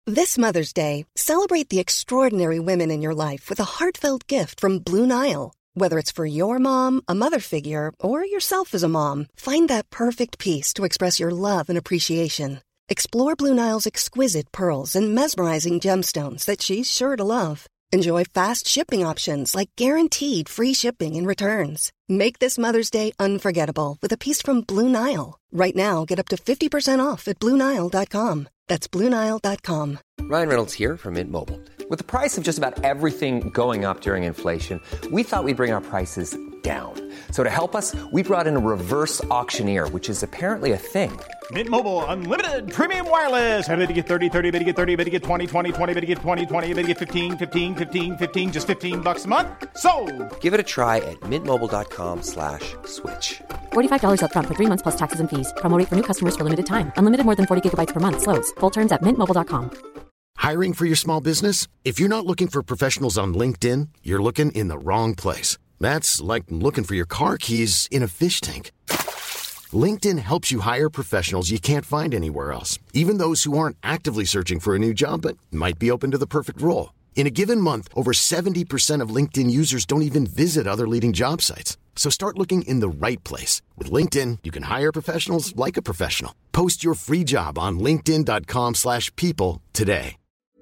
This Mother's Day, celebrate the extraordinary women in your life with a heartfelt gift from Blue Nile. Whether it's for your mom, a mother figure, or yourself as a mom, find that perfect piece to express your love and appreciation. Explore Blue Nile's exquisite pearls and mesmerizing gemstones that she's sure to love. Enjoy fast shipping options like guaranteed free shipping and returns. Make this Mother's Day unforgettable with a piece from Blue Nile. Right now, get up to 50% off at BlueNile.com. That's BlueNile.com. Ryan Reynolds here from Mint Mobile. With the price of just about everything going up during inflation, we thought we'd bring our prices down. So to help us, we brought in a reverse auctioneer, which is apparently a thing. Mint Mobile Unlimited Premium Wireless. How to get 30, 30, bit to get 30, bit to get 20, 20, 20, bit to get 20, 20, bit to get 15, 15, 15, 15, just $15 a month? Sold! Give it a try at mintmobile.com/switch. $45 up front for 3 months plus taxes and fees. Promo rate for new customers for limited time. Unlimited more than 40 gigabytes per month. Slows full terms at mintmobile.com. Hiring for your small business? If you're not looking for professionals on LinkedIn, you're looking in the wrong place. That's like looking for your car keys in a fish tank. LinkedIn helps you hire professionals you can't find anywhere else, even those who aren't actively searching for a new job but might be open to the perfect role. In a given month, over 70% of LinkedIn users don't even visit other leading job sites. So start looking in the right place. With LinkedIn, you can hire professionals like a professional. Post your free job on linkedin.com/people today.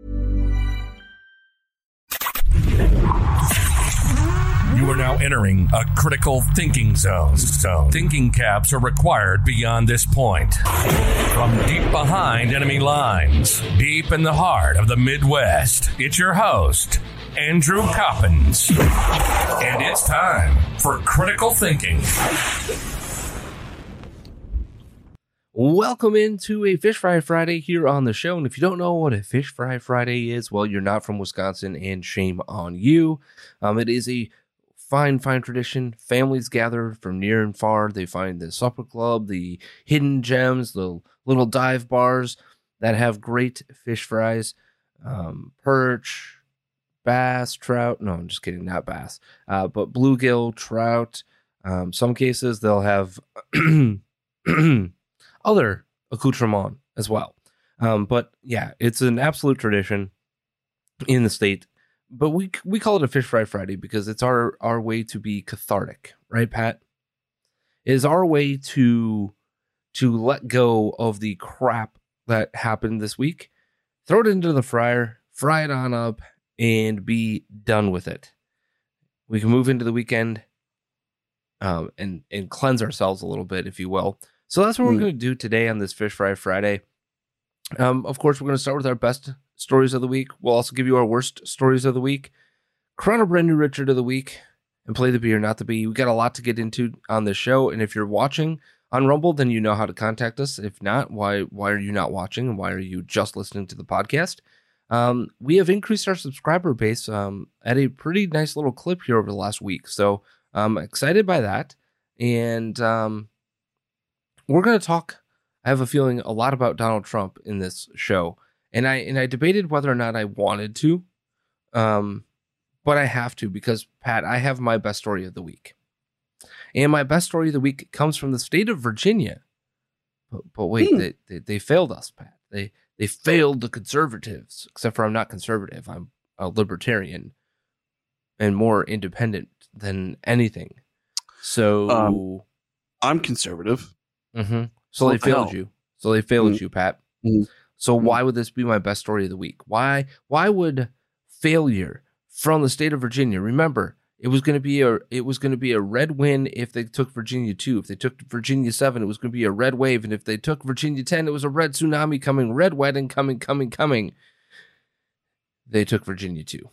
You are now entering a critical thinking zone. Thinking caps are required beyond this point. From deep behind enemy lines, deep in the heart of the Midwest, it's your host, Andrew Coppins. And it's time for Critical Thinking. Welcome into a Fish Fry Friday here on the show. And if you don't know what a Fish Fry Friday is, well, you're not from Wisconsin, and shame on you. It is a fine tradition. Families gather from near and far. They find the supper club, the hidden gems, the little dive bars that have great fish fries, perch, bass, trout. No, I'm just kidding, not bass, but bluegill, trout. Some cases they'll have other accoutrement as well. But yeah, it's an absolute tradition in the state. But we call it a Fish Fry Friday because it's our way to be cathartic, right, Pat? It is our way to let go of the crap that happened this week, throw it into the fryer, fry it on up, and be done with it. We can move into the weekend and cleanse ourselves a little bit, if you will. So that's what we're going to do today on this Fish Fry Friday. Of course, we're going to start with our best stories of the week. We'll also give you our worst stories of the week, crown a brand new Richard of the week, and play the bee or not the bee. We got a lot to get into on this show, and if you're watching on Rumble, then you know how to contact us. If not, why are you not watching, and why are you just listening to the podcast? We have increased our subscriber base at a pretty nice little clip here over the last week, so I'm excited by that. And we're going to talk, I have a feeling, a lot about Donald Trump in this show. And I debated whether or not I wanted to, but I have to because, Pat, I have my best story of the week. And my best story of the week comes from the state of Virginia. But wait, they failed us, Pat. They failed the conservatives, except for I'm not conservative. I'm a libertarian and more independent than anything. So I'm conservative. Mm-hmm. So they failed you. So they failed you, Pat. Mm-hmm. So why would this be my best story of the week? Why would failure from the state of Virginia? Remember, it was going to be a red win if they took Virginia 2. If they took Virginia 7, it was going to be a red wave, and if they took Virginia 10, it was a red tsunami coming, red wedding coming. They took Virginia 2.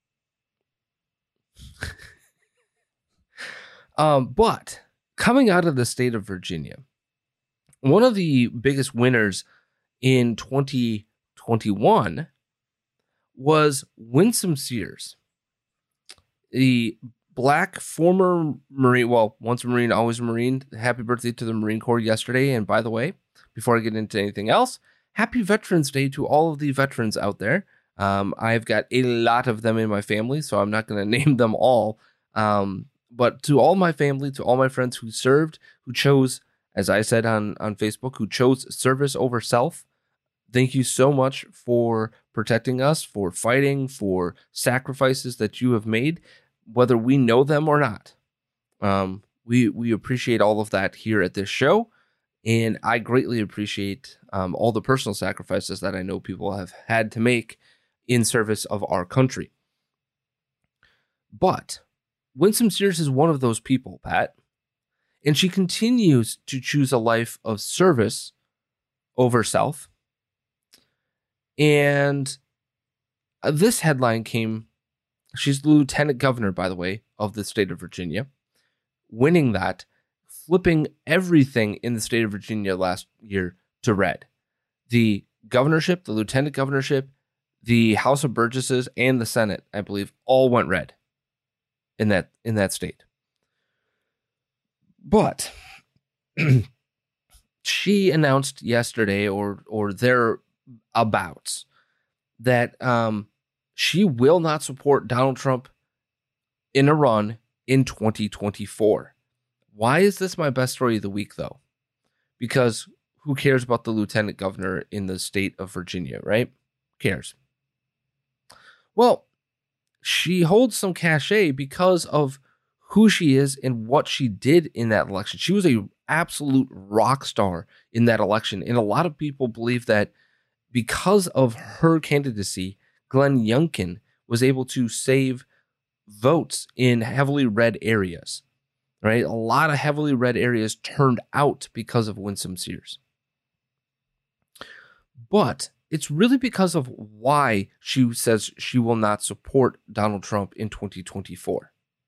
But coming out of the state of Virginia, one of the biggest winners in 2021 was Winsome Sears, the black former Marine, well, once a Marine, always a Marine. Happy birthday to the Marine Corps yesterday. And by the way, before I get into anything else, happy Veterans Day to all of the veterans out there. I've got a lot of them in my family, so I'm not going to name them all. But to all my family, to all my friends who served, who chose, as I said on Facebook, who chose service over self, thank you so much for protecting us, for fighting, for sacrifices that you have made, whether we know them or not. We appreciate all of that here at this show, and I greatly appreciate all the personal sacrifices that I know people have had to make in service of our country. But Winsome Sears is one of those people, Pat, and she continues to choose a life of service over self. And this headline came, she's the lieutenant governor, by the way, of the state of Virginia, winning that, flipping everything in the state of Virginia last year to red. The governorship, the lieutenant governorship, the House of Burgesses, and the Senate, I believe, all went red in that state. But she announced yesterday or thereabouts that she will not support Donald Trump in a run in 2024. Why is this my best story of the week, though? Because who cares about the lieutenant governor in the state of Virginia, right? Who cares? Well, she holds some cachet because of who she is and what she did in that election. She was an absolute rock star in that election. And a lot of people believe that because of her candidacy, Glenn Youngkin was able to save votes in heavily red areas, right? A lot of heavily red areas turned out because of Winsome Sears. But it's really because of why she says she will not support Donald Trump in 2024.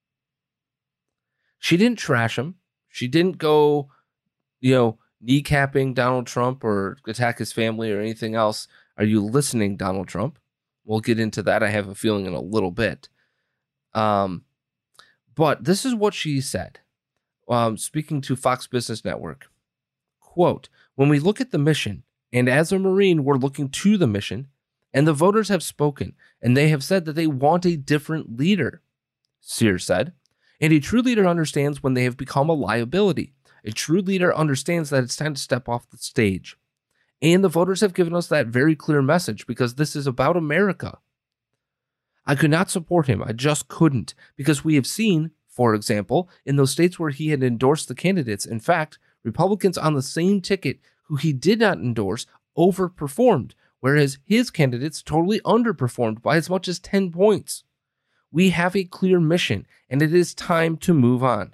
She didn't trash him. She didn't go, kneecapping Donald Trump or attack his family or anything else. Are you listening, Donald Trump? We'll get into that, I have a feeling, in a little bit. But this is what she said, speaking to Fox Business Network. Quote, "When we look at the mission, and as a Marine, we're looking to the mission, and the voters have spoken, and they have said that they want a different leader," Sears said. "And a true leader understands when they have become a liability. A true leader understands that it's time to step off the stage. And the voters have given us that very clear message because this is about America. I could not support him. I just couldn't, because we have seen, for example, in those states where he had endorsed the candidates, in fact, Republicans on the same ticket who he did not endorse overperformed, whereas his candidates totally underperformed by as much as 10 points. We have a clear mission, and it is time to move on."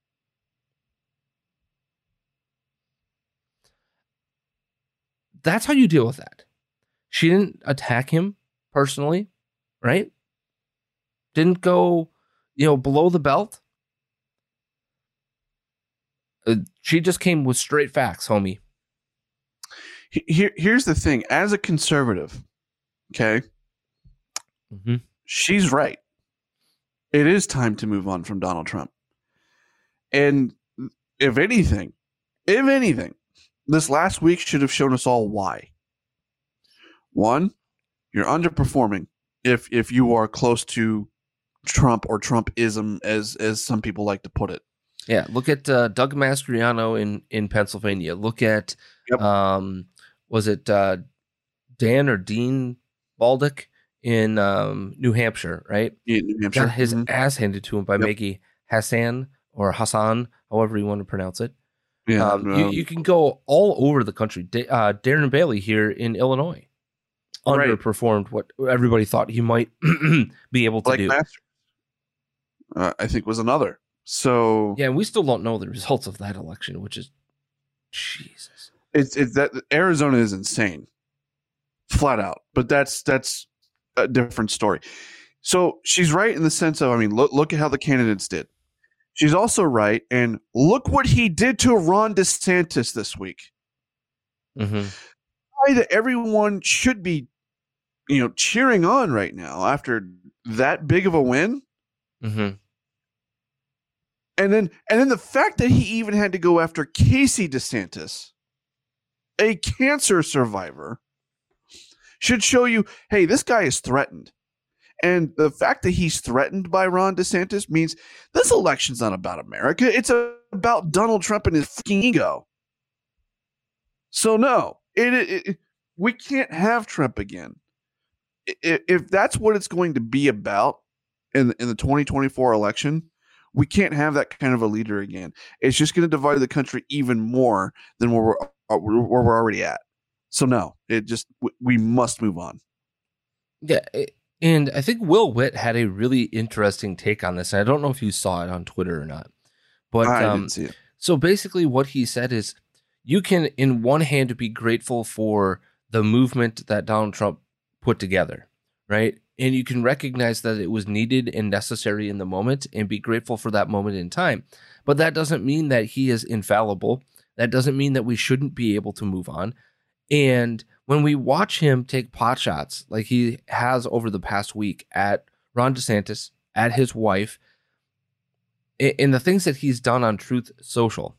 That's how you deal with that. She didn't attack him personally, right? Didn't go, below the belt. She just came with straight facts, homie. Here's the thing. As a conservative, okay, she's right. It is time to move on from Donald Trump. And if anything, this last week should have shown us all why. One, you're underperforming if you are close to Trump or Trumpism, as some people like to put it. Yeah, look at Doug Mastriano in Pennsylvania. Look at, was it Dan or Dean Baldock in New Hampshire, right? Yeah, New Hampshire. Got his ass handed to him by Maggie Hassan, however you want to pronounce it. Yeah, you can go all over the country. Darren Bailey here in Illinois underperformed what everybody thought he might be able to do. I think was another. So yeah, we still don't know the results of that election, which is Jesus. It's that Arizona is insane, flat out. But that's a different story. So she's right in the sense of, look at how the candidates did. She's also right, and look what he did to Ron DeSantis this week. Why that everyone should be, cheering on right now after that big of a win. And then the fact that he even had to go after Casey DeSantis, a cancer survivor, should show you, hey, this guy is threatened. And the fact that he's threatened by Ron DeSantis means this election's not about America. It's about Donald Trump and his fucking ego. So no, we can't have Trump again. if that's what it's going to be about in the 2024 election, we can't have that kind of a leader again. It's just going to divide the country even more than where we're already at. So no, we must move on. Yeah, and I think Will Witt had a really interesting take on this. And I don't know if you saw it on Twitter or not, but I didn't see it. So basically, what he said is, you can, in one hand, be grateful for the movement that Donald Trump put together, right? And you can recognize that it was needed and necessary in the moment and be grateful for that moment in time. But that doesn't mean that he is infallible. That doesn't mean that we shouldn't be able to move on. And when we watch him take pot shots like he has over the past week at Ron DeSantis, at his wife, in the things that he's done on Truth Social,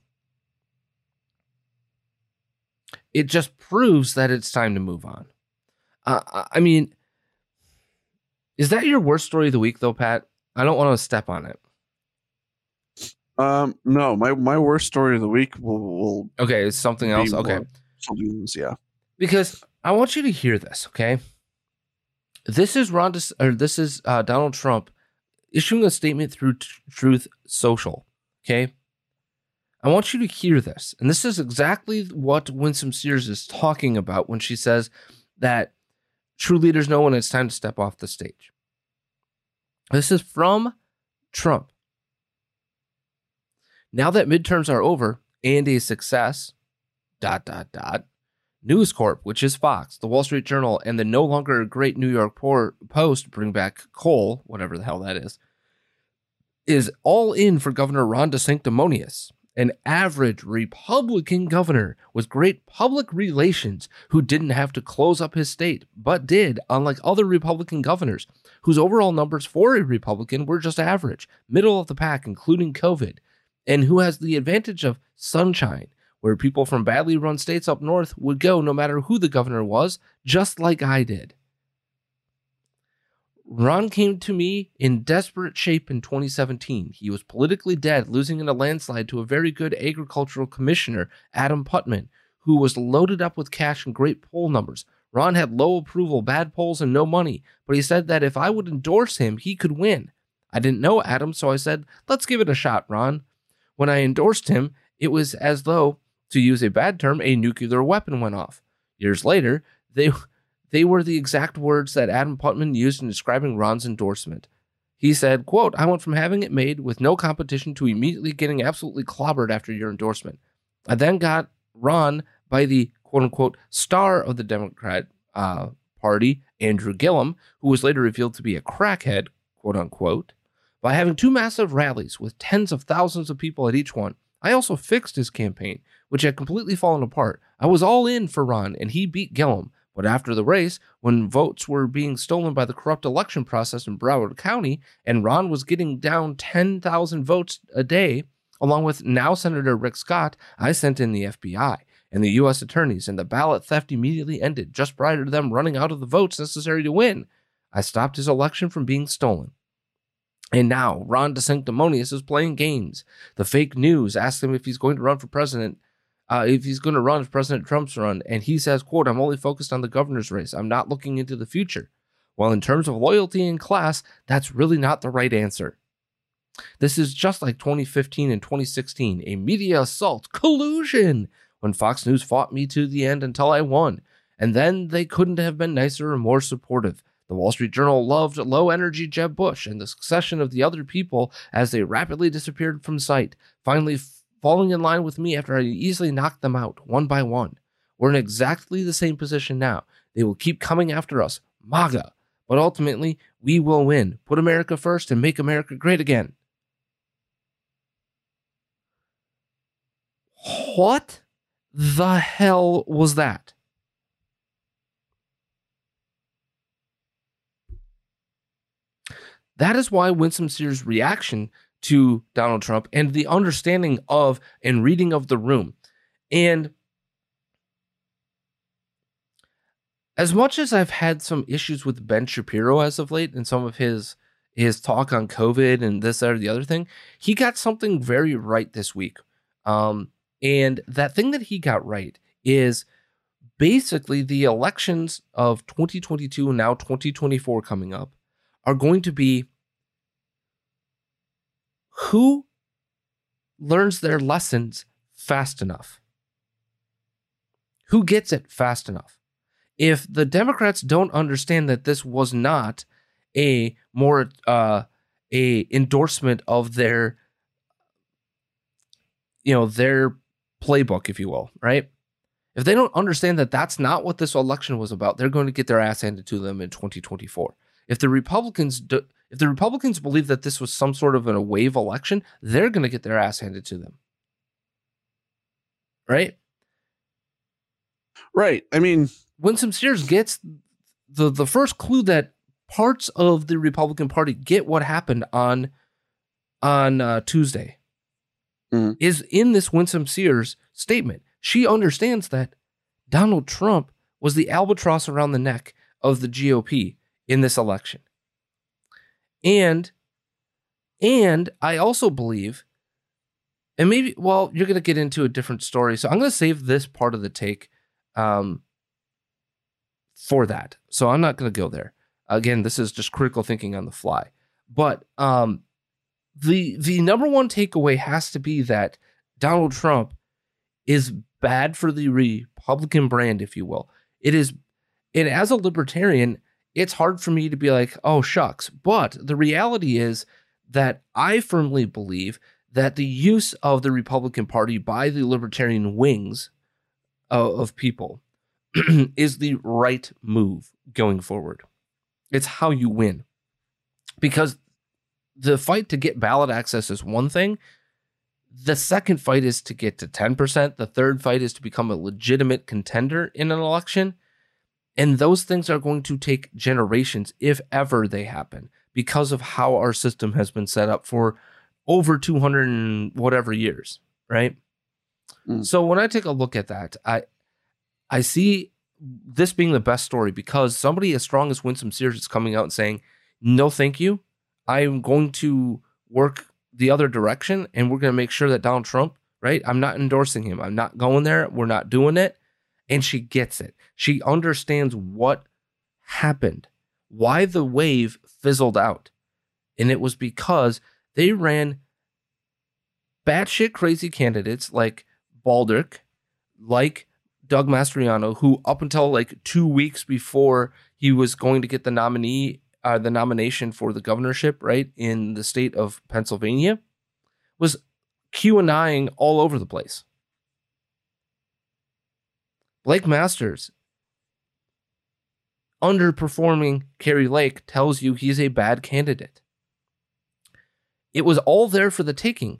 it just proves that it's time to move on. I mean, is that your worst story of the week, though, Pat? I don't want to step on it. No, my worst story of the week will okay, it's something else. Okay, something else, yeah. Because I want you to hear this. Okay, this is Donald Trump issuing a statement through Truth Social. Okay, I want you to hear this, and this is exactly what Winsome Sears is talking about when she says that true leaders know when it's time to step off the stage. This is from Trump. Now that midterms are over and a success, ... News Corp, which is Fox, the Wall Street Journal, and the no longer great New York Post, bring back Cole, whatever the hell that is all in for Governor Ron DeSanctimonious, an average Republican governor with great public relations who didn't have to close up his state, but did, unlike other Republican governors, whose overall numbers for a Republican were just average, middle of the pack, including COVID, and who has the advantage of sunshine, where people from badly run states up north would go no matter who the governor was, just like I did. Ron came to me in desperate shape in 2017. He was politically dead, losing in a landslide to a very good agricultural commissioner, Adam Putman, who was loaded up with cash and great poll numbers. Ron had low approval, bad polls, and no money, but he said that if I would endorse him, he could win. I didn't know Adam, so I said, let's give it a shot, Ron. When I endorsed him, it was as though, to use a bad term, a nuclear weapon went off. Years later, they were the exact words that Adam Putman used in describing Ron's endorsement. He said, quote, I went from having it made with no competition to immediately getting absolutely clobbered after your endorsement. I then got Ron by the quote-unquote star of the Democrat Party, Andrew Gillum, who was later revealed to be a crackhead, quote-unquote, by having two massive rallies with tens of thousands of people at each one. I also fixed his campaign, which had completely fallen apart. I was all in for Ron, and he beat Gillum. But after the race, when votes were being stolen by the corrupt election process in Broward County, and Ron was getting down 10,000 votes a day, along with now Senator Rick Scott, I sent in the FBI and the U.S. attorneys, and the ballot theft immediately ended just prior to them running out of the votes necessary to win. I stopped his election from being stolen. And now Ron DeSanctimonious is playing games. The fake news asked him if he's going to run for president, if he's going to run if President Trump's run, and he says, quote, I'm only focused on the governor's race. I'm not looking into the future. Well, in terms of loyalty and class, that's really not the right answer. This is just like 2015 and 2016, a media assault, collusion, when Fox News fought me to the end until I won. And then they couldn't have been nicer or more supportive. The Wall Street Journal loved low-energy Jeb Bush and the succession of the other people as they rapidly disappeared from sight, finally falling in line with me after I easily knocked them out, one by one. We're in exactly the same position now. They will keep coming after us, MAGA, but ultimately, we will win. Put America first and make America great again. What the hell was that? That is why Winsome Sears' reaction to Donald Trump and the understanding of and reading of the room. And as much as I've had some issues with Ben Shapiro as of late and some of his talk on COVID and this, that, or the other thing, he got something very right this week. And that thing that he got right is basically the elections of 2022 and now 2024 coming up are going to be who learns their lessons fast enough. Who gets it fast enough? If the Democrats don't understand that this was not a endorsement of their playbook, if you will, right? If they don't understand that that's not what this election was about, they're going to get their ass handed to them in 2024. If the Republicans believe that this was some sort of a wave election, they're going to get their ass handed to them. Right? Right. I mean, Winsome Sears gets the first clue that parts of the Republican Party get what happened on Tuesday is in this Winsome Sears statement. She understands that Donald Trump was the albatross around the neck of the GOP in this election. And I also believe, and maybe, well, you're going to get into a different story, so I'm going to save this part of the take for that. So I'm not going to go there. Again, this is just critical thinking on the fly. But the number one takeaway has to be that Donald Trump is bad for the Republican brand, if you will. It is, and as a libertarian, it's hard for me to be like, oh, shucks. But the reality is that I firmly believe that the use of the Republican Party by the libertarian wings of people is the right move going forward. It's how you win. Because the fight to get ballot access is one thing. The second fight is to get to 10%. The third fight is to become a legitimate contender in an election. And those things are going to take generations, if ever they happen, because of how our system has been set up for over 200 and whatever years, right? So when I take a look at that, I see this being the best story because somebody as strong as Winsome Sears is coming out and saying, no, thank you. I'm going to work the other direction, and we're going to make sure that Donald Trump, right? I'm not endorsing him. I'm not going there. We're not doing it. And she gets it. She understands what happened, why the wave fizzled out. And it was because they ran batshit crazy candidates like Baldrick, like Doug Mastriano, who up until like 2 weeks before he was going to get the nomination for the governorship, right, in the state of Pennsylvania, was Q&Ing all over the place. Blake Masters, underperforming Kari Lake, tells you he's a bad candidate. It was all there for the taking.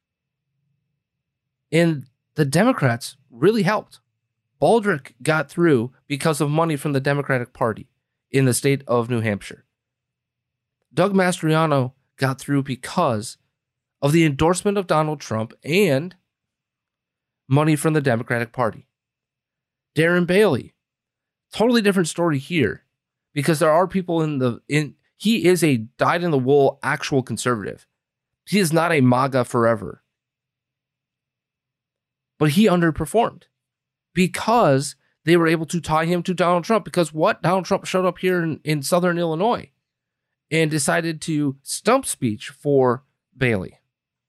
And the Democrats really helped. Baldrick got through because of money from the Democratic Party in the state of New Hampshire. Doug Mastriano got through because of the endorsement of Donald Trump and money from the Democratic Party. Darren Bailey, totally different story here, because there are people he is a dyed-in-the-wool actual conservative. He is not a MAGA forever. But he underperformed because they were able to tie him to Donald Trump. Because what? Donald Trump showed up here in Southern Illinois and decided to stump speech for Bailey.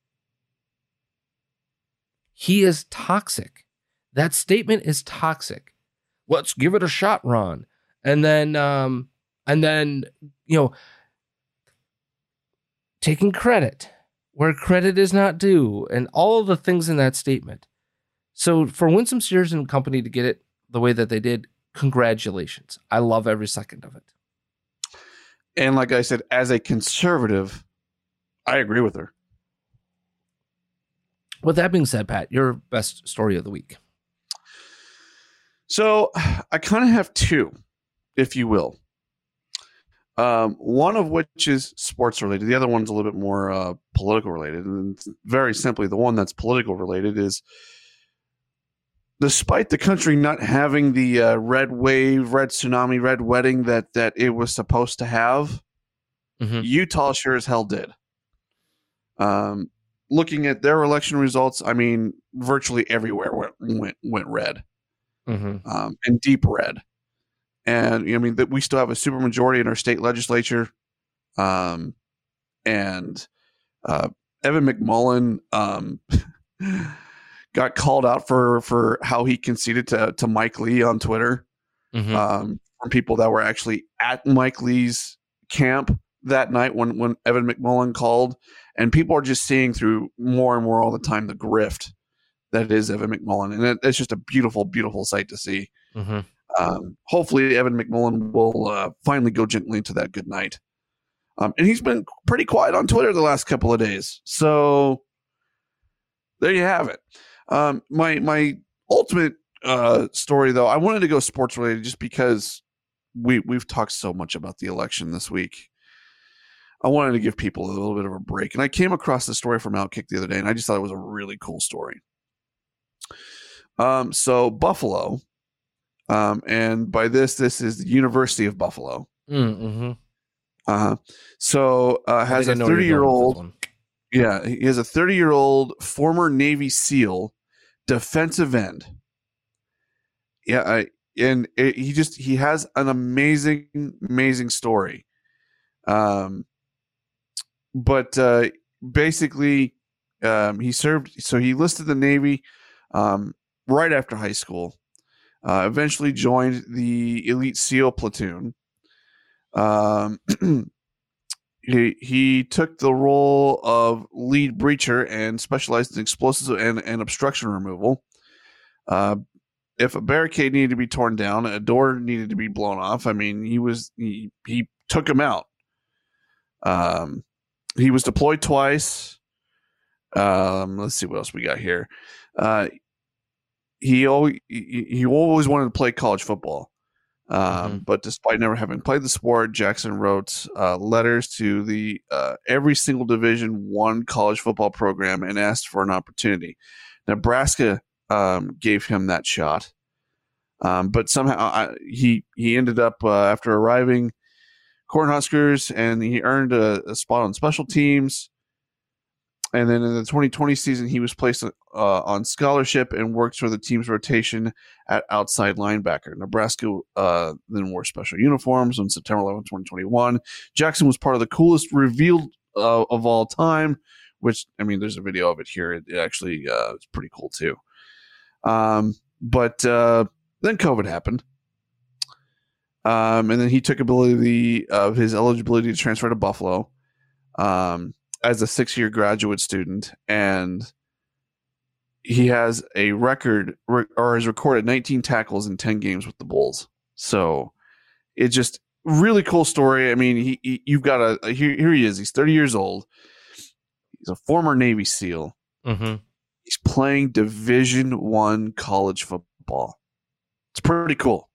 He is toxic. That statement is toxic. Let's give it a shot, Ron. And then, taking credit where credit is not due and all of the things in that statement. So for Winsome Sears and company to get it the way that they did, congratulations. I love every second of it. And like I said, as a conservative, I agree with her. With that being said, Pat, your best story of the week. So I kind of have two, if you will. One of which is sports related. The other one's a little bit more political related. And very simply, the one that's political related is, despite the country not having the red wave, red tsunami, red wedding that it was supposed to have, Utah sure as hell did. Looking at their election results, I mean, virtually everywhere went red. and deep red. And I mean that we still have a supermajority in our state legislature. And Evan McMullin got called out for how he conceded to Mike Lee on Twitter. From people that were actually at Mike Lee's camp that night when Evan McMullin called, and people are just seeing through more and more all the time the grift that is Evan McMullin, and it's just a beautiful, beautiful sight to see. Hopefully, Evan McMullin will finally go gently into that good night. And he's been pretty quiet on Twitter the last couple of days, so there you have it. My ultimate story, though, I wanted to go sports related just because we've talked so much about the election this week. I wanted to give people a little bit of a break, and I came across the story from Outkick the other day, and I just thought it was a really cool story. So Buffalo, and by this is the University of Buffalo. Has a 30-year-old. Yeah, he has a 30-year-old former Navy SEAL defensive end. Yeah, he has an amazing story. But basically, he served. So he enlisted the Navy right after high school. Eventually joined the elite SEAL platoon. He took the role of lead breacher and specialized in explosives and obstruction removal. If a barricade needed to be torn down, a door needed to be blown off, I mean, he took him out. He was deployed twice. Let's see what else we got here. He always wanted to play college football. But despite never having played the sport, Jackson wrote letters to the every single Division I college football program and asked for an opportunity. Nebraska gave him that shot, but somehow he ended up after arriving Cornhuskers, and he earned a spot on special teams. And then in the 2020 season, he was placed on scholarship and worked for the team's rotation at outside linebacker. Nebraska then wore special uniforms on September 11, 2021. Jackson was part of the coolest reveal of all time, which, I mean, there's a video of it here. It actually is pretty cool, too. But then COVID happened. And then he took ability of his eligibility to transfer to Buffalo. As a 6-year graduate student, and he has a record or has recorded 19 tackles in 10 games with the Bulls. So it's just really cool story. I mean, you've got here he is. He's 30 years old. He's a former Navy SEAL. He's playing Division I college football. It's pretty cool.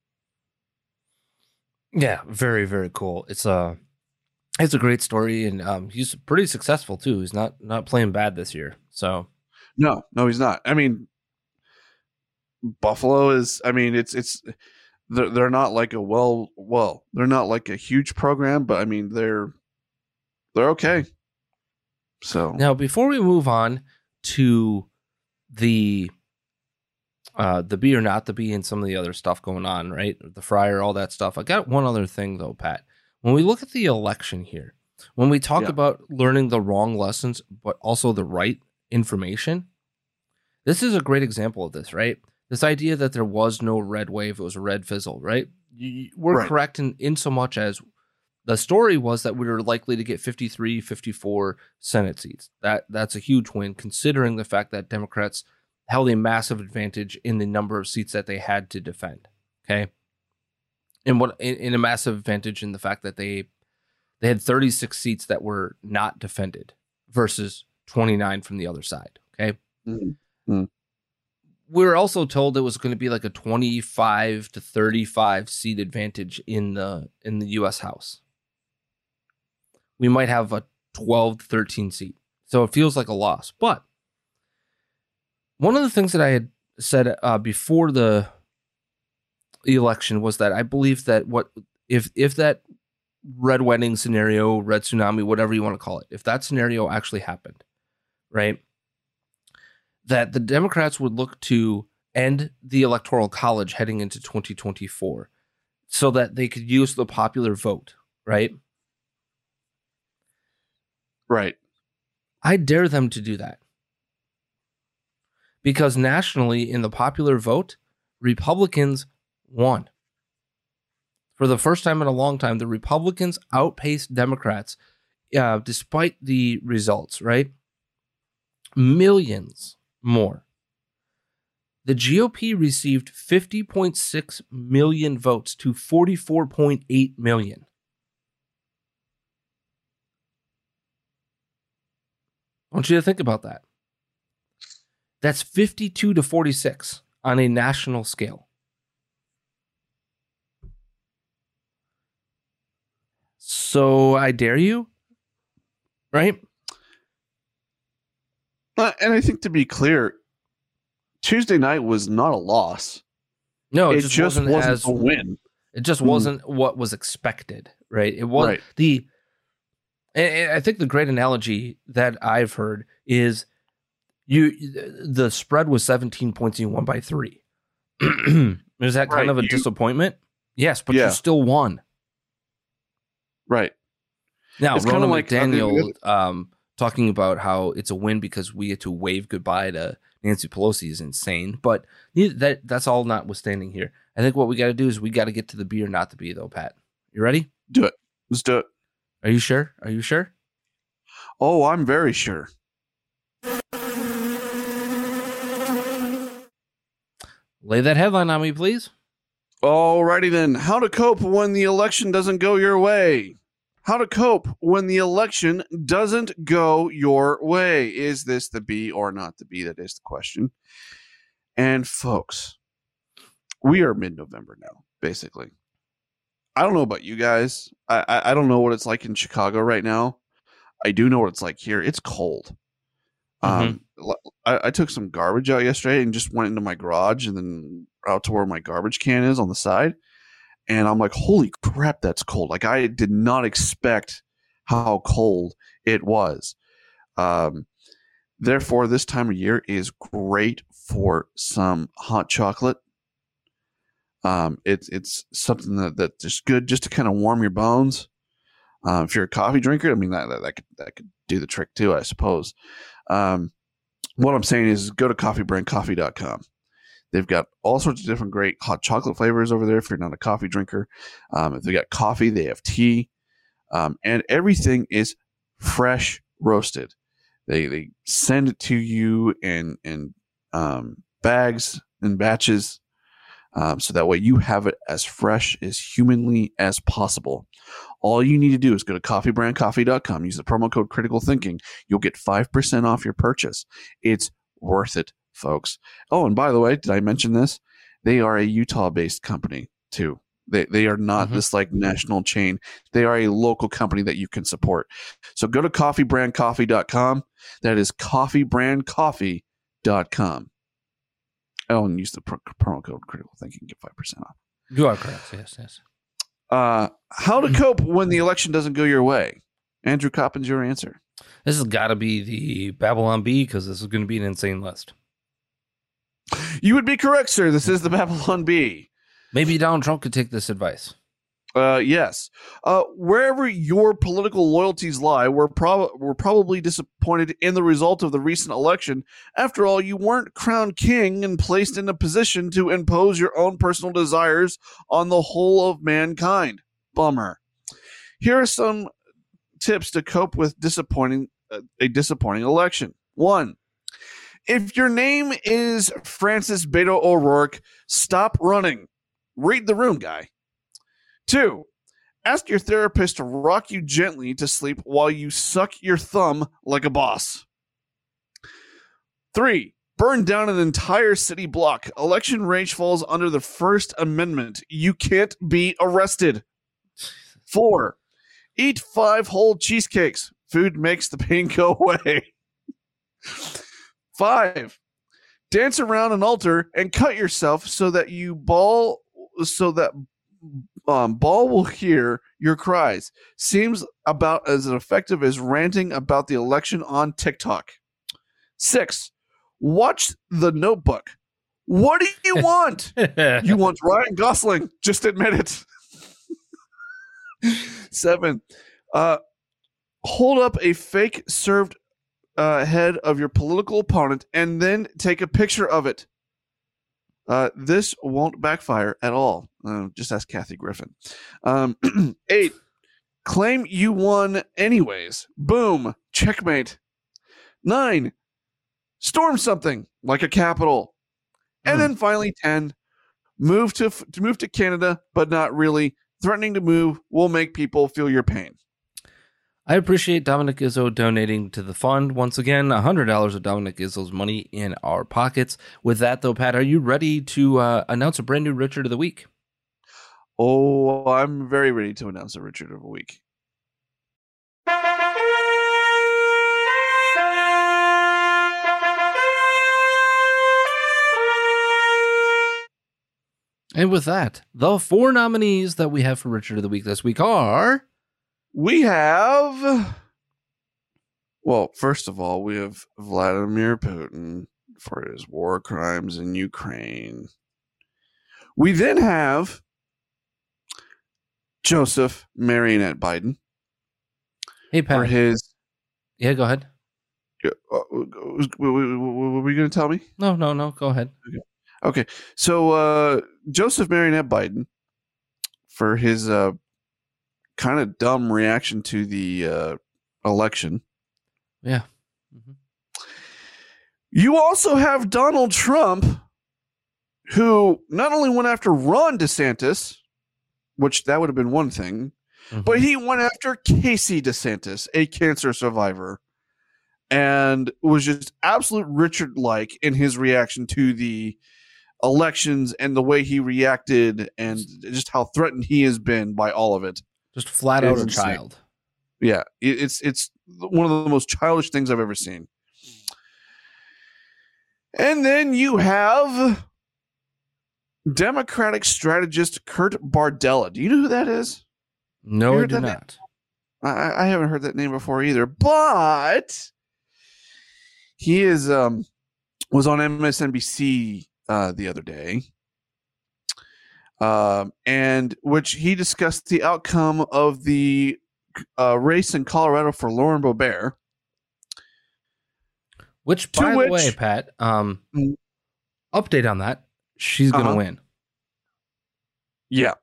Yeah, very, very cool. It's a great story, and he's pretty successful too. He's not playing bad this year. So no, he's not. I mean, Buffalo is. I mean, they're not like they're not like a huge program, but I mean they're okay. So now, before we move on to the be or not to be and some of the other stuff going on, right? The fryer, all that stuff. I got one other thing though, Pat. When we look at the election here, when we talk about learning the wrong lessons, but also the right information, this is a great example of this, right? This idea that there was no red wave, it was a red fizzle, right? We're correct in so much as the story was that we were likely to get 53, 54 Senate seats. That's a huge win, considering the fact that Democrats held a massive advantage in the number of seats that they had to defend, okay? In a massive advantage in the fact that they had 36 seats that were not defended versus 29 from the other side. Okay. We were also told it was going to be like a 25 to 35 seat advantage in the U.S. House. We might have a 12 to 13 seat. So it feels like a loss. But one of the things that I had said before the election was that I believe that if that red wedding scenario, red tsunami, whatever you want to call it, if that scenario actually happened, right, that the Democrats would look to end the Electoral College heading into 2024 so that they could use the popular vote, right? Right. I dare them to do that. Because nationally, in the popular vote, Republicans won. For the first time in a long time, the Republicans outpaced Democrats despite the results, right? Millions more. The GOP received 50.6 million votes to 44.8 million. I want you to think about that. That's 52 to 46 on a national scale. So I dare you, right? And I think, to be clear, Tuesday night was not a loss. No, it just wasn't a win. It just wasn't what was expected, right? It was right. I think the great analogy that I've heard is the spread was 17 points and you won by 3. Is that kind of a disappointment? Yes, but you still won. Right. Now, it's Ronna McDaniel talking about how it's a win because we had to wave goodbye to Nancy Pelosi is insane. But that's all notwithstanding here. I think what we got to do is we got to get to the be or not the be, though, Pat. You ready? Do it. Let's do it. Are you sure? Are you sure? Oh, I'm very sure. Lay that headline on me, please. Alrighty then. How to cope when the election doesn't go your way. How to cope when the election doesn't go your way. Is this the be or not the be? That is the question. And folks, we are mid-November now, basically. I don't know about you guys. I don't know what it's like in Chicago right now. I do know what it's like here. It's cold. I took some garbage out yesterday and just went into my garage and then out to where my garbage can is on the side. And I'm like, holy crap, that's cold. Like, I did not expect how cold it was. Therefore, this time of year is great for some hot chocolate. It's something that's just good just to kind of warm your bones. If you're a coffee drinker, I mean, that could do the trick too, I suppose. What I'm saying is go to coffeebrandcoffee.com. They've got all sorts of different great hot chocolate flavors over there if you're not a coffee drinker. If they got coffee, they have tea. And everything is fresh roasted. They send it to you in bags and batches. So that way you have it as fresh as humanly as possible. All you need to do is go to coffeebrandcoffee.com. Use the promo code Critical Thinking. You'll get 5% off your purchase. It's worth it, folks. Oh, and by the way, did I mention this? They are a Utah-based company too. They are not this like national chain. They are a local company that you can support. So go to coffeebrandcoffee.com. That is coffeebrandcoffee.com. Oh, and use the promo code Critical Thinking, get 5% off. You are correct. Yes. How to cope when the election doesn't go your way? Andrew Coppins, your answer. This has got to be the Babylon Bee because this is going to be an insane list. You would be correct, sir. This is the Babylon Bee. Maybe Donald Trump could take this advice. Yes. Wherever your political loyalties lie, we're probably disappointed in the result of the recent election. After all, you weren't crowned king and placed in a position to impose your own personal desires on the whole of mankind. Bummer. Here are some tips to cope with a disappointing election. 1. If your name is Francis Beto O'Rourke, stop running. Read the room, guy. 2, ask your therapist to rock you gently to sleep while you suck your thumb like a boss. 3, burn down an entire city block. Election rage falls under the First Amendment. You can't be arrested. 4, eat 5 whole cheesecakes. Food makes the pain go away. 5, dance around an altar and cut yourself so that ball will hear your cries. Seems about as effective as ranting about the election on TikTok. 6, watch The Notebook. What do you want? You want Ryan Gosling. Just admit it. 7. Hold up a fake served head of your political opponent and then take a picture of it. This won't backfire at all. Just ask Kathy Griffin. 8. Claim you won anyways. Boom. Checkmate. 9. Storm something like a Capitol. And then finally 10. Move to Canada, but not really. Threatening to move will make people feel your pain. I appreciate Dominic Izzo donating to the fund. Once again, $100 of Dominic Izzo's money in our pockets. With that, though, Pat, are you ready to announce a brand new Richard of the Week? Oh, I'm very ready to announce a Richard of the Week. And with that, the 4 nominees that we have for Richard of the Week this week are... We have... Well, first of all, we have Vladimir Putin for his war crimes in Ukraine. We then have Joseph Marionette Biden. Hey, Pat. For his... Yeah, go ahead. What were we going to tell me? No, go ahead. Okay. So Joseph Marionette Biden, for his kind of dumb reaction to the election. Yeah. Mm-hmm. You also have Donald Trump, who not only went after Ron DeSantis, which that would have been one thing, but he went after Casey DeSantis, a cancer survivor, and was just absolute Richard-like in his reaction to the elections and the way he reacted and just how threatened he has been by all of it. Just flat out a child. Yeah, it's one of the most childish things I've ever seen. And then you have Democratic strategist Kurt Bardella. Do you know who that is? No, I do not. I haven't heard that name before either, but he is was on MSNBC the other day, and which he discussed the outcome of the race in Colorado for Lauren Boebert. Which, by the way, Pat, update on that. She's going to win. Yeah.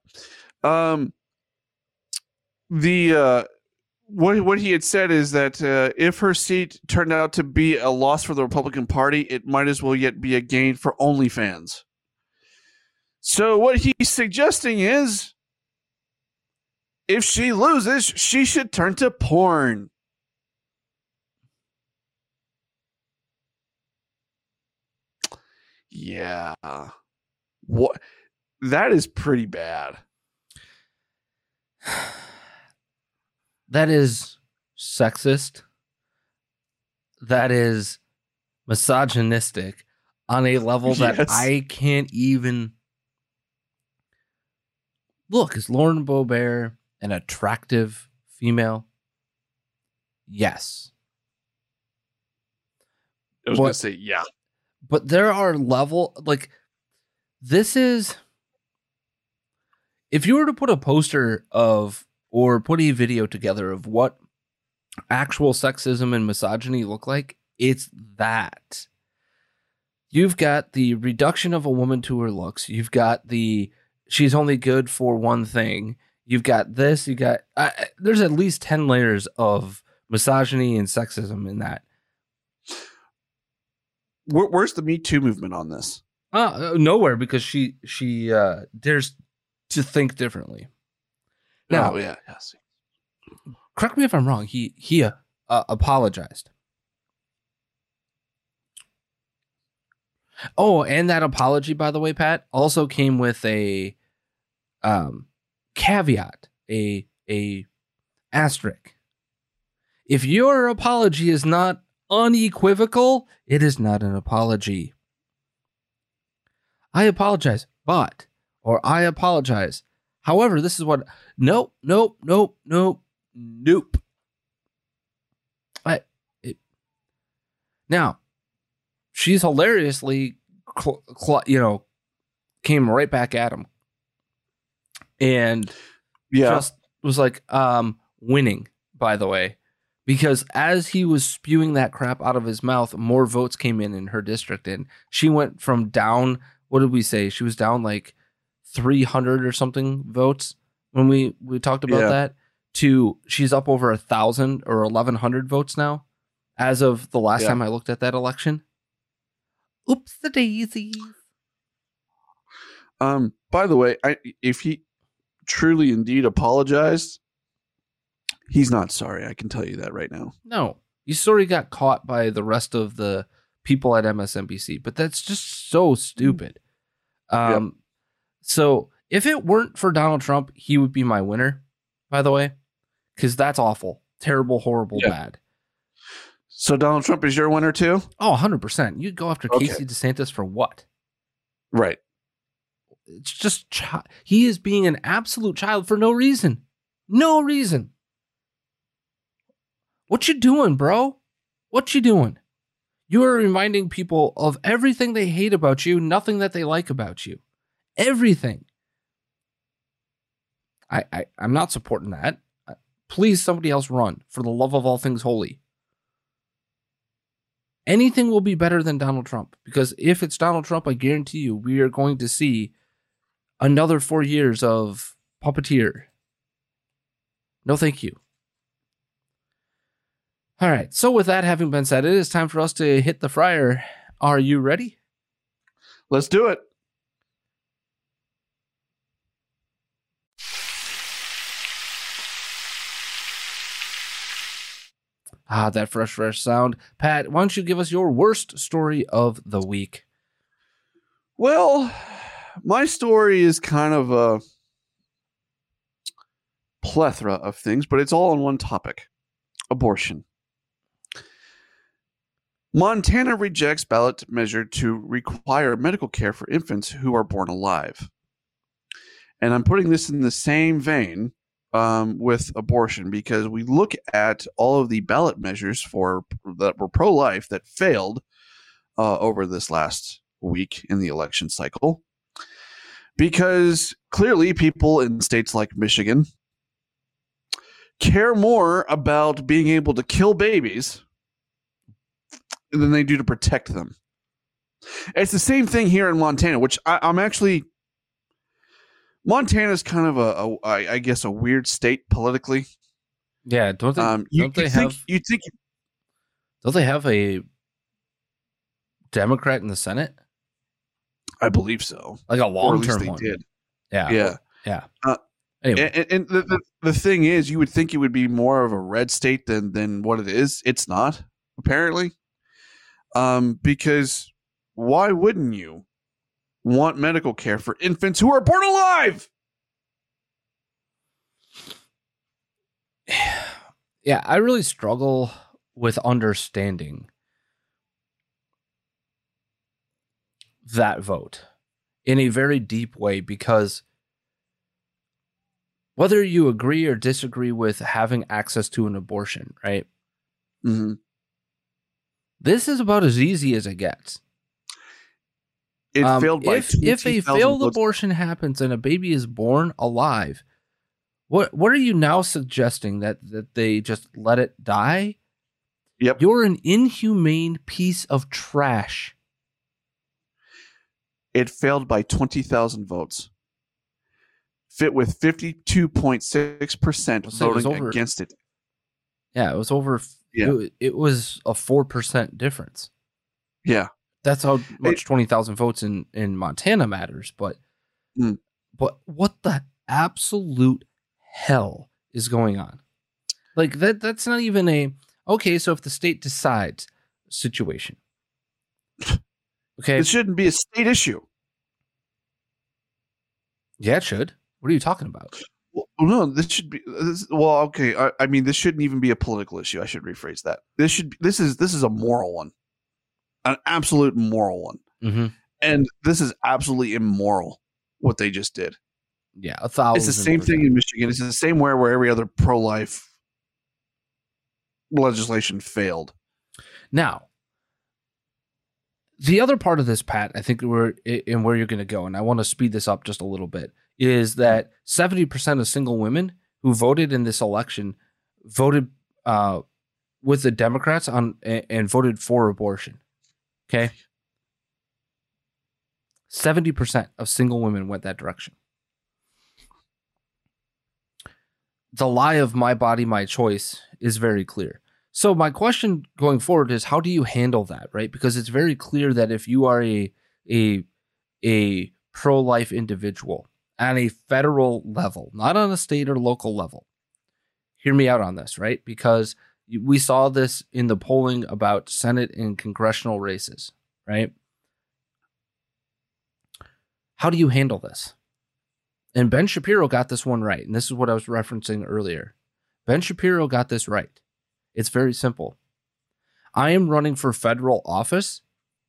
What he had said is that if her seat turned out to be a loss for the Republican Party, it might as well yet be a gain for OnlyFans. So what he's suggesting is, if she loses, she should turn to porn. Yeah. What? That is pretty bad. That is sexist. That is misogynistic on a level that I can't even... Look, is Lauren Boebert an attractive female? Yes. I was going to say, yeah. But there are this is... If you were to put a poster of, or put a video together of what actual sexism and misogyny look like, it's that. You've got the reduction of a woman to her looks. You've got the she's only good for one thing. You've got this. You got there's at least 10 layers of misogyny and sexism in that. Where's the Me Too movement on this? Nowhere, because she dares to think differently. Now, yes. Correct me if I'm wrong. He apologized. Oh, and that apology, by the way, Pat, also came with a caveat, a asterisk. If your apology is not unequivocal, it is not an apology. I apologize, but, or I apologize. However, this is what, nope. Now, she's hilariously came right back at him. And just was like, winning, by the way, because as he was spewing that crap out of his mouth, more votes came in her district. And she went from down, what did we say? She was down like 300 or something votes when we talked about that, to she's up over 1,000 or 1,100 votes now as of the last time I looked at that election. Oops the daisies. By the way, if he truly indeed apologized, he's not sorry. I can tell you that right now. No, you sort of got caught by the rest of the people at MSNBC, but that's just so stupid. So if it weren't for Donald Trump, he would be my winner, by the way, because that's awful, terrible, horrible, bad. So Donald Trump is your winner too? Oh, 100%. You'd go after Casey DeSantis for what? Right. It's just he is being an absolute child for no reason. No reason. What you doing, bro? What you doing? You are reminding people of everything they hate about you, nothing that they like about you. Everything. I'm not supporting that. Please, somebody else run, for the love of all things holy. Anything will be better than Donald Trump, because if it's Donald Trump, I guarantee you we are going to see another 4 years of puppeteer. No, thank you. All right. So with that having been said, it is time for us to hit the fryer. Are you ready? Let's do it. Ah, that fresh sound. Pat, why don't you give us your worst story of the week? Well, my story is kind of a plethora of things, but it's all on one topic: abortion. Montana rejects ballot measure to require medical care for infants who are born alive. And I'm putting this in the same vein with abortion, because we look at all of the ballot measures that were pro-life that failed over this last week in the election cycle, because clearly people in states like Michigan care more about being able to kill babies than they do to protect them. It's the same thing here in Montana, which I'm actually... Montana's kind of I guess a weird state politically. Yeah, don't they have a Democrat in the Senate? I believe so. Like a long-term one. Did. Yeah. Anyway. And the thing is, you would think it would be more of a red state than what it is. It's not, apparently. Because why wouldn't you want medical care for infants who are born alive? Yeah, I really struggle with understanding that vote in a very deep way, because whether you agree or disagree with having access to an abortion, right? Mm-hmm. This is about as easy as it gets. It failed by if a failed abortion happens and a baby is born alive, what are you now suggesting, that they just let it die? Yep. You're an inhumane piece of trash. It failed by 20,000 votes. Fit with 52.6% voting against it. Yeah, it was over. Yeah. It was a 4% difference. Yeah. That's how much 20,000 votes in Montana matters. But what the absolute hell is going on? Like that's not even a, okay, so if the state decides situation. Okay. It shouldn't be a state issue. Yeah, it should. What are you talking about? Well, no, this should be. Well, okay. I mean, this shouldn't even be a political issue. I should rephrase that. This is a moral one, an absolute moral one, and this is absolutely immoral what they just did. Yeah, 1,000%. It's the same thing in Michigan. It's the same where every other pro-life legislation failed. Now, The other part of this, Pat, I think where you're going to go, and I want to speed this up just a little bit, is that 70% of single women who voted in this election voted with the Democrats and voted for abortion. Okay? 70% of single women went that direction. The lie of my body, my choice is very clear. So my question going forward is, how do you handle that, right? Because it's very clear that if you are a pro-life individual on a federal level, not on a state or local level, hear me out on this, right? Because we saw this in the polling about Senate and congressional races, right? How do you handle this? And Ben Shapiro got this one right. And this is what I was referencing earlier. Ben Shapiro got this right. It's very simple. I am running for federal office.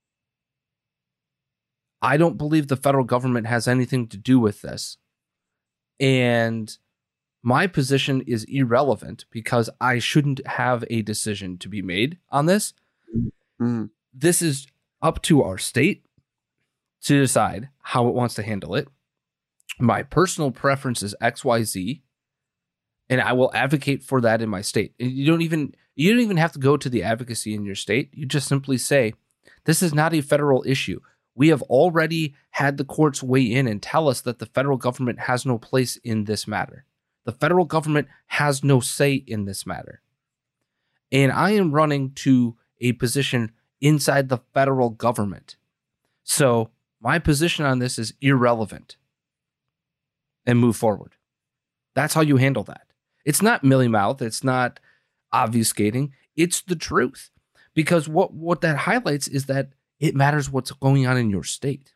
I don't believe the federal government has anything to do with this. And my position is irrelevant because I shouldn't have a decision to be made on this. Mm-hmm. This is up to our state to decide how it wants to handle it. My personal preference is XYZ, and I will advocate for that in my state. You don't even have to go to the advocacy in your state. You just simply say, this is not a federal issue. We have already had the courts weigh in and tell us that the federal government has no place in this matter. The federal government has no say in this matter. And I am running to a position inside the federal government. So my position on this is irrelevant. And move forward. That's how you handle that. It's not mealy-mouthed. It's not obfuscating. It's the truth. Because what that highlights is that it matters what's going on in your state.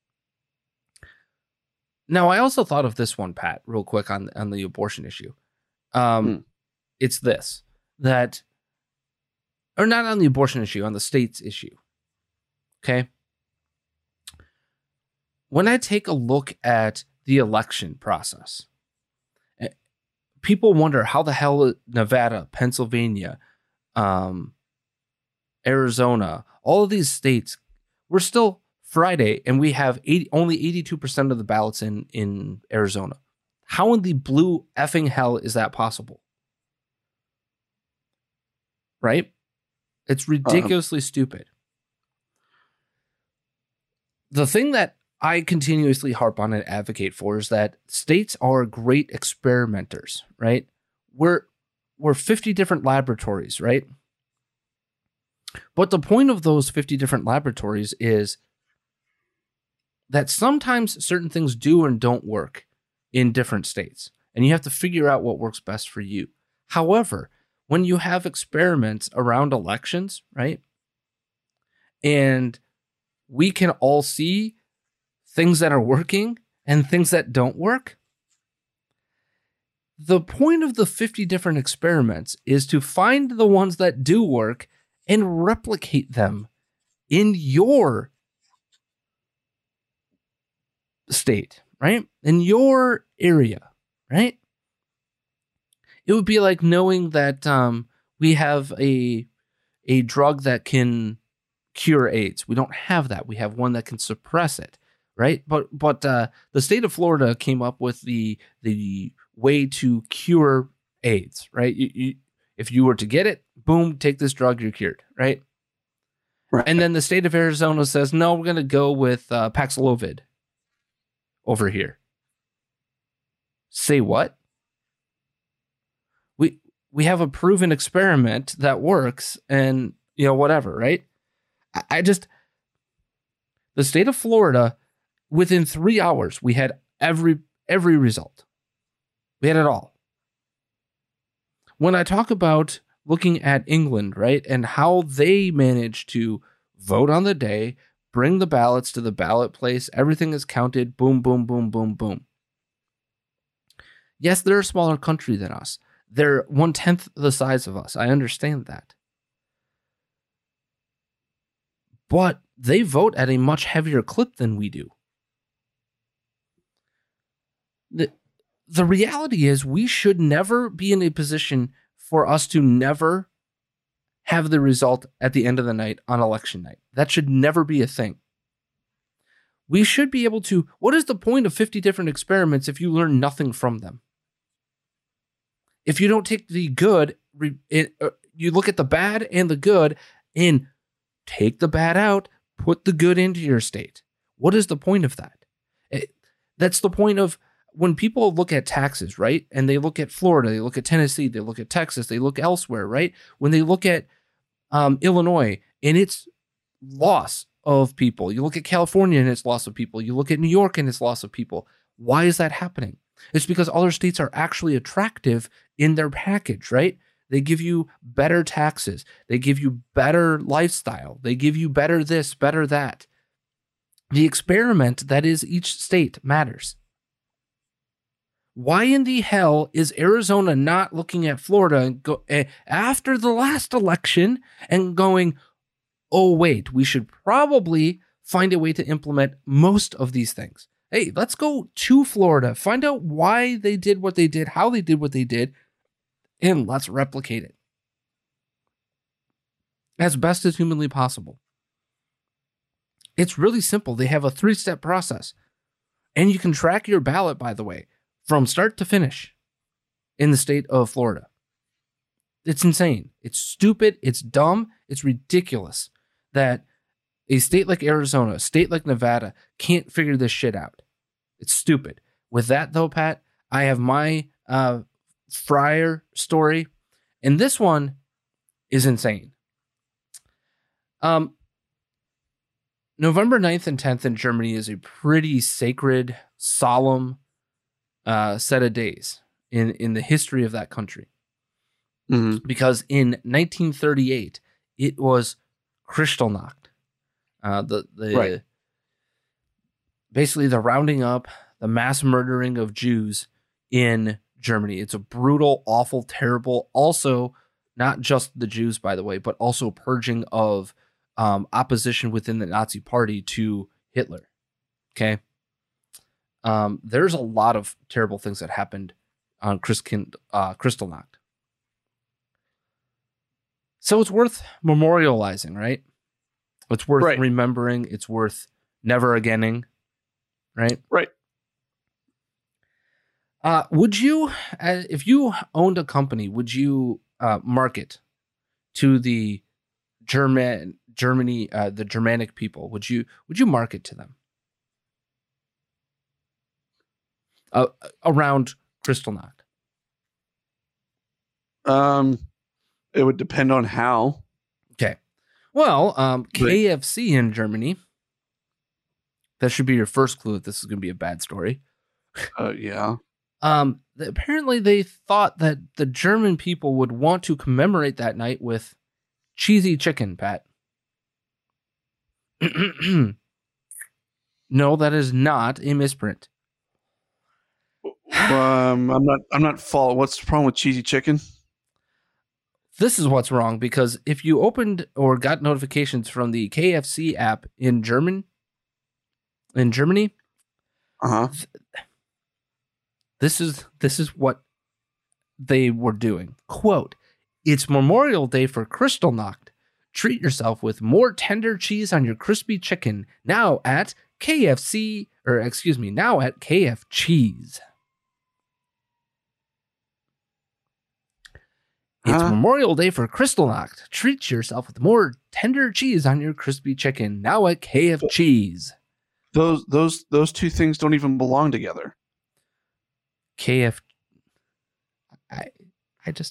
Now, I also thought of this one, Pat, real quick on the abortion issue. It's this, that, or not on the abortion issue, on the state's issue. Okay? When I take a look at the election process, people wonder how the hell Nevada, Pennsylvania, Arizona, all of these states, we're still Friday and we have only 82% of the ballots in Arizona. How in the blue effing hell is that possible? Right? It's ridiculously stupid. The thing that I continuously harp on and advocate for is that states are great experimenters, right? We're 50 different laboratories, right? But the point of those 50 different laboratories is that sometimes certain things do and don't work in different states, and you have to figure out what works best for you. However, when you have experiments around elections, right? And we can all see things that are working and things that don't work. The point of the 50 different experiments is to find the ones that do work and replicate them in your state, right? In your area, right? It would be like knowing that we have a drug that can cure AIDS. We don't have that. We have one that can suppress it. Right, but the state of Florida came up with the way to cure AIDS. Right, if you were to get it, boom, take this drug, you're cured. Right, and then the state of Arizona says, no, we're going to go with Paxlovid over here. Say what? We have a proven experiment that works, and whatever. Right, the state of Florida. Within 3 hours, we had every result. We had it all. When I talk about looking at England, right, and how they managed to vote on the day, bring the ballots to the ballot place, everything is counted, boom, boom, boom, boom, boom. Yes, they're a smaller country than us. They're 1/10 the size of us. I understand that. But they vote at a much heavier clip than we do. The reality is we should never be in a position for us to never have the result at the end of the night on election night. That should never be a thing. We should be able to, what is the point of 50 different experiments if you learn nothing from them? If you don't take the good, you look at the bad and the good and take the bad out, put the good into your state. What is the point of that? That's the point of when people look at taxes, right? And they look at Florida, they look at Tennessee, they look at Texas, they look elsewhere, right? When they look at Illinois and its loss of people, you look at California and its loss of people, you look at New York and its loss of people. Why is that happening? It's because other states are actually attractive in their package, right? They give you better taxes. They give you better lifestyle. They give you better this, better that. The experiment that is each state matters. Why in the hell is Arizona not looking at Florida and after the last election and going, oh, wait, we should probably find a way to implement most of these things. Hey, let's go to Florida, find out why they did what they did, how they did what they did, and let's replicate it as best as humanly possible. It's really simple. They have a 3-step process. And you can track your ballot, by the way, from start to finish in the state of Florida. It's insane. It's stupid. It's dumb. It's ridiculous that a state like Arizona, a state like Nevada can't figure this shit out. It's stupid. With that, though, Pat, I have my Fryer story, and this one is insane. November 9th and 10th in Germany is a pretty sacred, solemn set of days in the history of that country. Mm-hmm. Because in 1938, it was Kristallnacht. Right. Basically the rounding up, the mass murdering of Jews in Germany. It's a brutal, awful, terrible, also not just the Jews, by the way, but also purging of opposition within the Nazi party to Hitler. Okay. There's a lot of terrible things that happened on Kristallnacht. So it's worth memorializing, right? It's worth remembering. It's worth never againing, right? Right. Would you, if you owned a company, would you market to the Germany, the Germanic people? Would you market to them around Kristallnacht? It would depend on how. Okay. Well, KFC in Germany. That should be your first clue that this is going to be a bad story. Yeah. Apparently they thought that the German people would want to commemorate that night with cheesy chicken, Pat. No, that is not a misprint. I'm not following. What's the problem with cheesy chicken? This is what's wrong, because if you opened or got notifications from the KFC app in Germany, this is what they were doing. Quote, "It's Memorial Day for Kristallnacht. Treat yourself with more tender cheese on your crispy chicken now at KFC, now at KF Cheese. It's Memorial Day for Kristallnacht. Treat yourself with more tender cheese on your crispy chicken now at KF Cheese." Those two things don't even belong together. KF. I just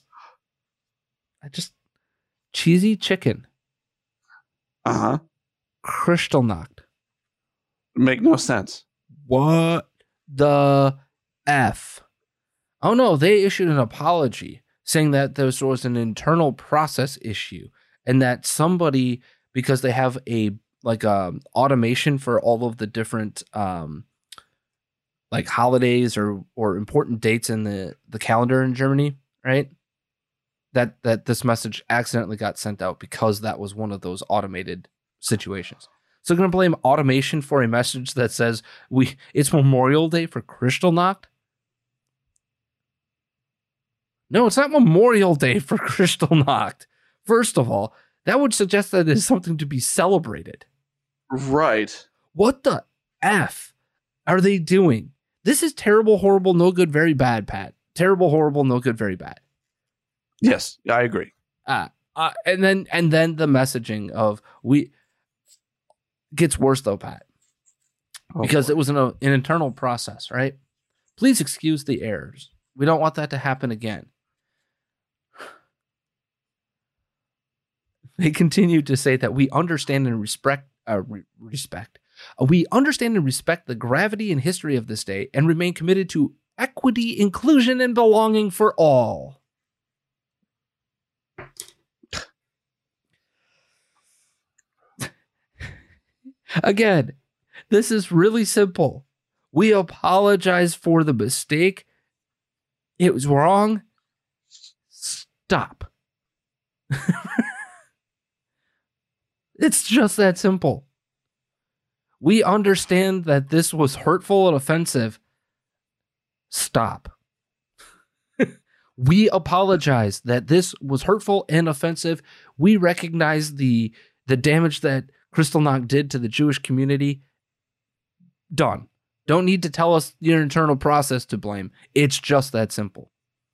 cheesy chicken. Kristallnacht. Make no sense. What the F? Oh no, they issued an apology saying that this was an internal process issue and that somebody, because they have a automation for all of the different holidays or important dates in the calendar in Germany, right? That this message accidentally got sent out because that was one of those automated situations. So they're going to blame automation for a message that says it's Memorial Day for Kristallnacht? No, it's not Memorial Day for Kristallnacht. First of all, that would suggest that it is something to be celebrated. Right. What the F are they doing? This is terrible, horrible, no good, very bad, Pat. Terrible, horrible, no good, very bad. Yes, I agree. And then the messaging of gets worse though, Pat, because it was an internal process, right? Please excuse the errors. We don't want that to happen again. They continue to say that we understand and respect. We understand and respect the gravity and history of this day and remain committed to equity, inclusion, and belonging for all. Again, this is really simple. We apologize for the mistake. It was wrong. Stop. It's just that simple. We understand that this was hurtful and offensive. Stop. We apologize that this was hurtful and offensive. We recognize the damage that Kristallnacht did to the Jewish community. Done. Don't need to tell us your internal process to blame. It's just that simple.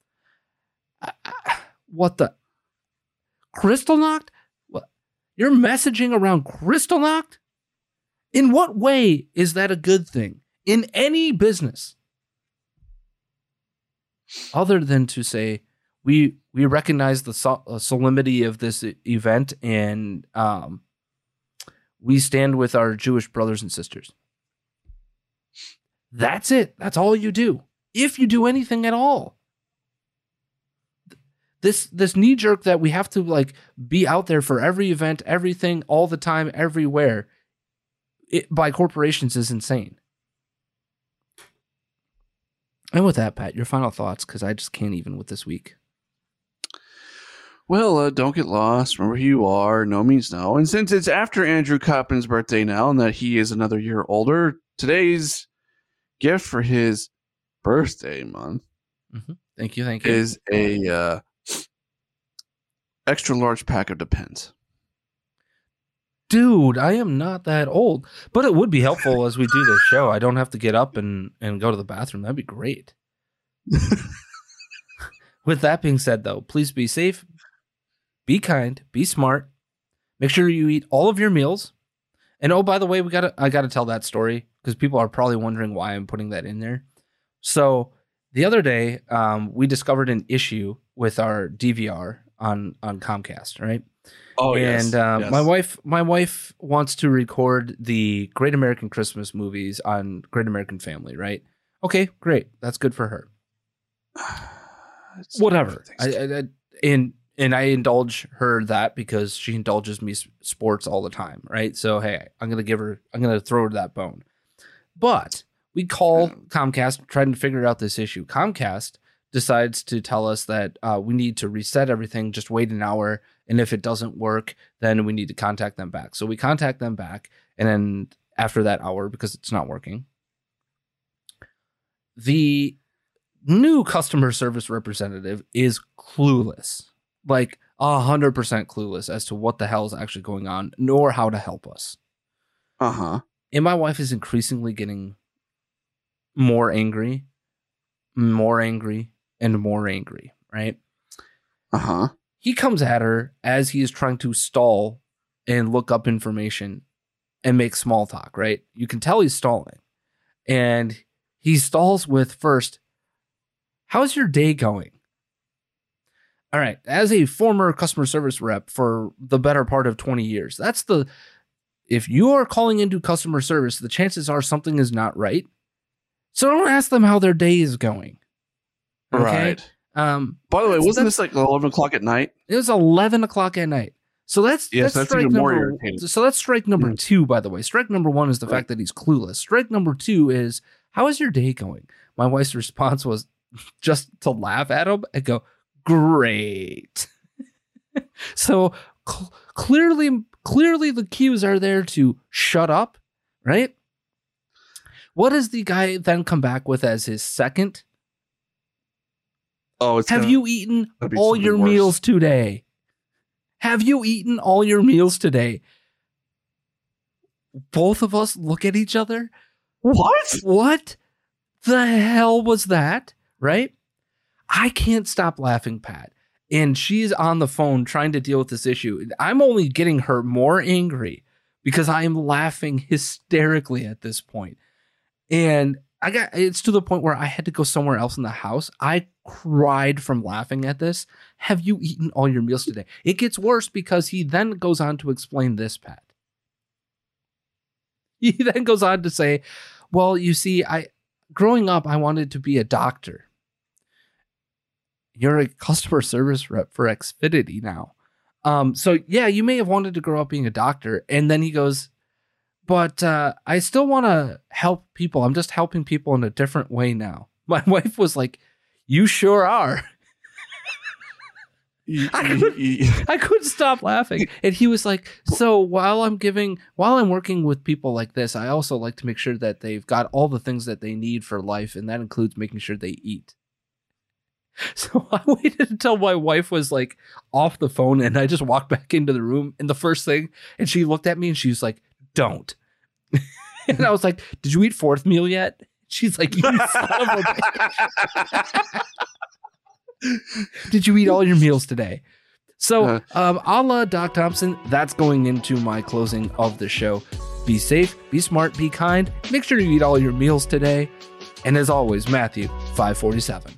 What the? Kristallnacht? What? You're messaging around Kristallnacht? In what way is that a good thing? In any business? Other than to say, we recognize the solemnity of this event and we stand with our Jewish brothers and sisters. That's it. That's all you do. If you do anything at all. This knee jerk that we have to like be out there for every event, everything, all the time, everywhere, by corporations is insane. And with that, Pat, your final thoughts, because I just can't even with this week. Well, don't get lost. Remember who you are. No means no. And since it's after Andrew Coppin's birthday now and that he is another year older, today's gift for his birthday month Thank you. is a extra large pack of Depends. Dude, I am not that old, but it would be helpful as we do this show. I don't have to get up and go to the bathroom. That'd be great. With that being said, though, please be safe, be kind, be smart. Make sure you eat all of your meals. And oh, by the way, I gotta tell that story because people are probably wondering why I'm putting that in there. So the other day, we discovered an issue with our DVR on Comcast, right? Oh, and yes. My wife wants to record the Great American Christmas movies on Great American Family, right? Okay, great. That's good for her. Whatever. I indulge her that because she indulges me sports all the time, right? So hey, I'm gonna throw her that bone. But we call Comcast trying to figure out this issue. Comcast decides to tell us that we need to reset everything, just wait an hour, and if it doesn't work, then we need to contact them back. So we contact them back, and then after that hour, because it's not working, the new customer service representative is clueless, like 100% clueless as to what the hell is actually going on, nor how to help us. And my wife is increasingly getting more angry, and more angry, right? He comes at her as he is trying to stall and look up information and make small talk, right? You can tell he's stalling. And he stalls with first, how's your day going? All right. As a former customer service rep for the better part of 20 years, if you are calling into customer service, the chances are something is not right. So don't ask them how their day is going. Okay? Right. By the way, wasn't this like 11 o'clock at night? It was 11 o'clock at night. So that's strike number. So that's strike number 2. By the way, strike number 1 is the fact that he's clueless. Strike number 2 is, how is your day going? My wife's response was just to laugh at him and go, great. So clearly the cues are there to shut up, right? What does the guy then come back with as his second? Oh, have you eaten all your meals today? Have you eaten all your meals today? Both of us look at each other. What the hell was that? Right? I can't stop laughing, Pat. And she's on the phone trying to deal with this issue. I'm only getting her more angry because I am laughing hysterically at this point. And it's to the point where I had to go somewhere else in the house. I cried from laughing at this. Have you eaten all your meals today? It gets worse because he then goes on to explain this, Pat. He then goes on to say, well, you see, growing up, I wanted to be a doctor. You're a customer service rep for Xfinity now. So yeah, you may have wanted to grow up being a doctor. And then he goes, but I still want to help people. I'm just helping people in a different way now. My wife was like, you sure are. I couldn't stop laughing. And he was like, so while I'm working with people like this, I also like to make sure that they've got all the things that they need for life. And that includes making sure they eat. So I waited until my wife was like off the phone and I just walked back into the room. And the first thing, and she looked at me and she was like, don't. And I was like, did you eat fourth meal yet? She's like, you son of a bitch. Did you eat all your meals today? So a la Doc Thompson, that's going into my closing of the show. Be safe, be smart, be kind. Make sure you eat all your meals today. And as always, Matthew 5:47.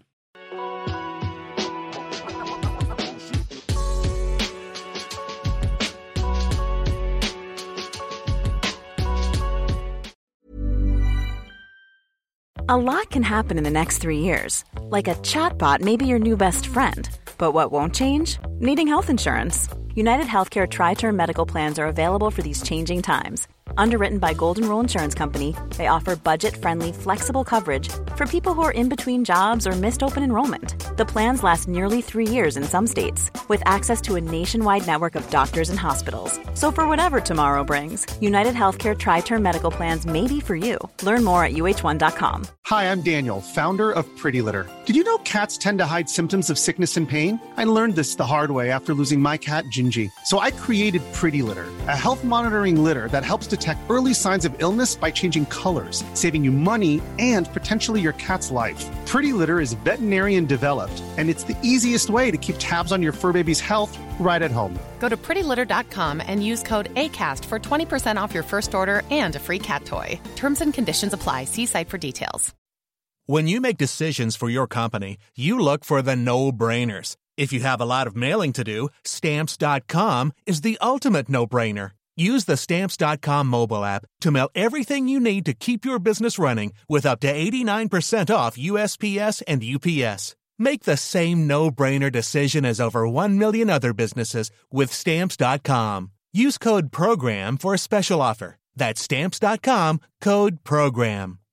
A lot can happen in the next 3 years. Like a chatbot may be your new best friend. But what won't change? Needing health insurance. United Healthcare Tri-Term Medical Plans are available for these changing times. Underwritten by Golden Rule Insurance Company, they offer budget-friendly, flexible coverage for people who are in between jobs or missed open enrollment. The plans last nearly 3 years in some states, with access to a nationwide network of doctors and hospitals. So for whatever tomorrow brings, United Healthcare Tri-Term Medical Plans may be for you. Learn more at uh1.com. Hi, I'm Daniel, founder of Pretty Litter. Did you know cats tend to hide symptoms of sickness and pain? I learned this the hard way after losing my cat, Gingy. So I created Pretty Litter, a health monitoring litter that helps detect early signs of illness by changing colors, saving you money and potentially your cat's life. Pretty Litter is veterinarian developed, and it's the easiest way to keep tabs on your fur baby's health right at home. Go to prettylitter.com and use code ACAST for 20% off your first order and a free cat toy. Terms and conditions apply. See site for details. When you make decisions for your company, you look for the no-brainers. If you have a lot of mailing to do, Stamps.com is the ultimate no-brainer. Use the Stamps.com mobile app to mail everything you need to keep your business running with up to 89% off USPS and UPS. Make the same no-brainer decision as over 1 million other businesses with Stamps.com. Use code PROGRAM for a special offer. That's Stamps.com, code PROGRAM.